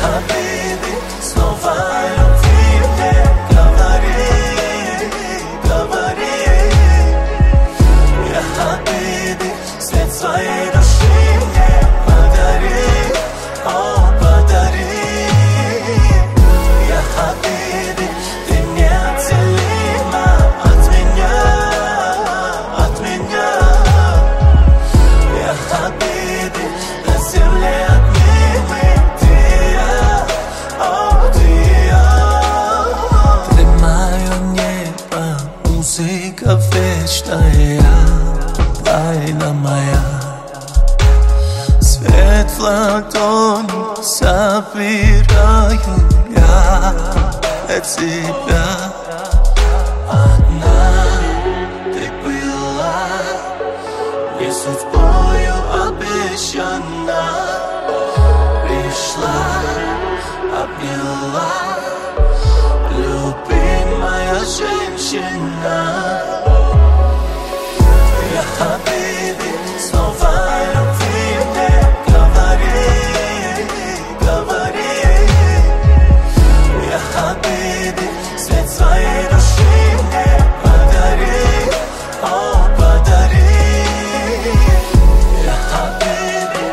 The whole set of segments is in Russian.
Хабиби, снова о любви мне говори, говори. Я Хабиби, свет своей души мне подари, о, подари. Я Хабиби, ты неотделима от меня, от меня. Я Хабиби, на земле отнимы ты и я, о, ты и я. Ты мое небо, музыка вечная, тайна моя. Свет в ладони собираю я для тебя. Одна ты была, не судьбою обещана. Пришла, обняла, любимая женщина. Я Хабиби, снова о любви мне говори, говори. Я Хабиби, свет своей души мне подари, о, подари. Я Хабиби.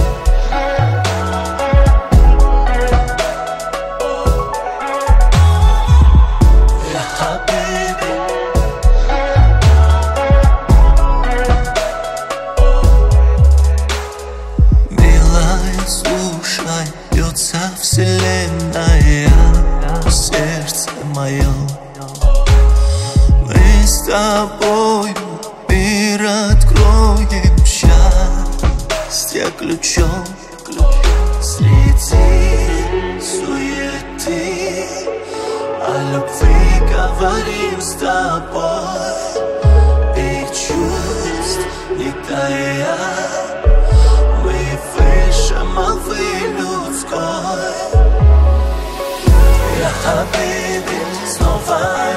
Я Хабиби. Милая, слушай, бьется вселенная в сердце моем. Мы с тобою мир откроем счастье ключом. Среди суеты о любви говорим с тобой. И чувств не тая, мы выше молвы людской. Я Хабиби, снова